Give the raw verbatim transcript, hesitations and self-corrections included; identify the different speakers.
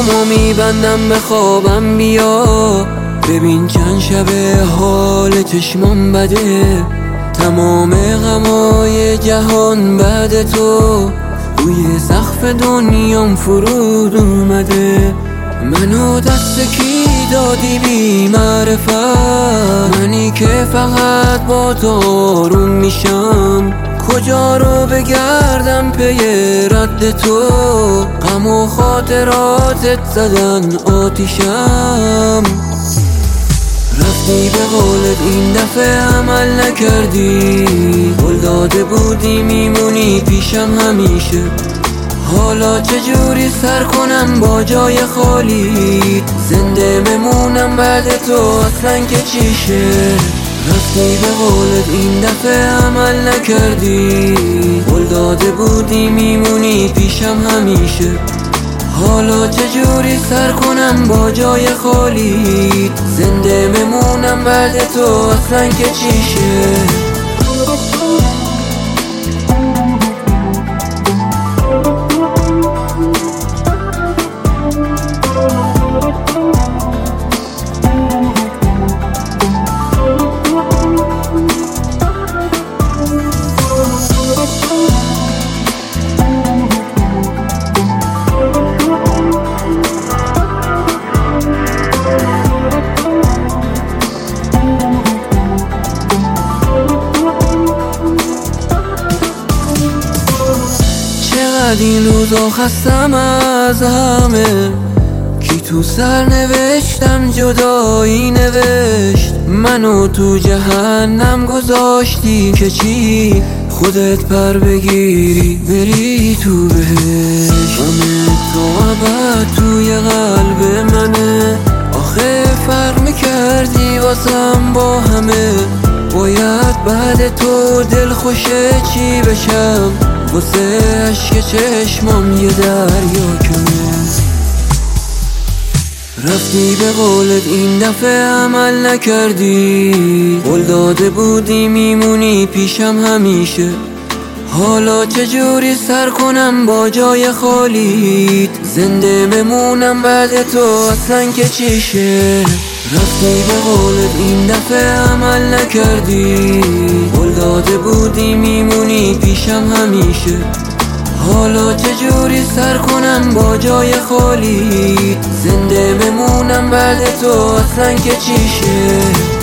Speaker 1: چشامو میبندم به خوابم بیا، ببین چند شب حال چشمام بده، تمام غمای جهان بعد تو روی سقف دنیام فرود اومده. منو دست کی دادی بی معرفت، منی که فقط با تو آروم میشم، کجا رو بگردم پی رد تو، غم و خاطراتت زدن آتیشم. رفتی به قولت این دفعه عمل نکردی، قول داده بودی میمونی پیشم همیشه، حالا چجوری سر کنم با جای خالی، زنده بمونم بعد تو اصلا که چیشه. رفتی به قولت این دفعه عمل نکردی، قول داده بودی میمونی پیشم همیشه، حالا چجوری سر کنم با جای خالی، زنده بمونم بعد تو اصلا که چیشه. این روزا خستم از همه، کی تو سر نوشتم جدایی نوشت، منو تو جهنم گذاشتی که چی، خودت پر بگیری بری تو بهشت. غم تو ابد توی قلب منه، آخه فرق میکردی واسم با همه، باید بعد تو دل خوشه چی بشم، واسه عشق چشمام یه دریا کمه. رفتی به قولت این دفعه عمل نکردی، قول داده بودی میمونی پیشم همیشه، حالا چجوری سر کنم با جای خالیت، زنده بمونم بعد تو اصلا که چیشه. رفتی به قولت این دفعه عمل نکردی، قول داده بودی میمونی پیشم همیشه، حالا چجوری سر کنم با جای خالی، زنده بمونم بعد تو اصلا که چیشه.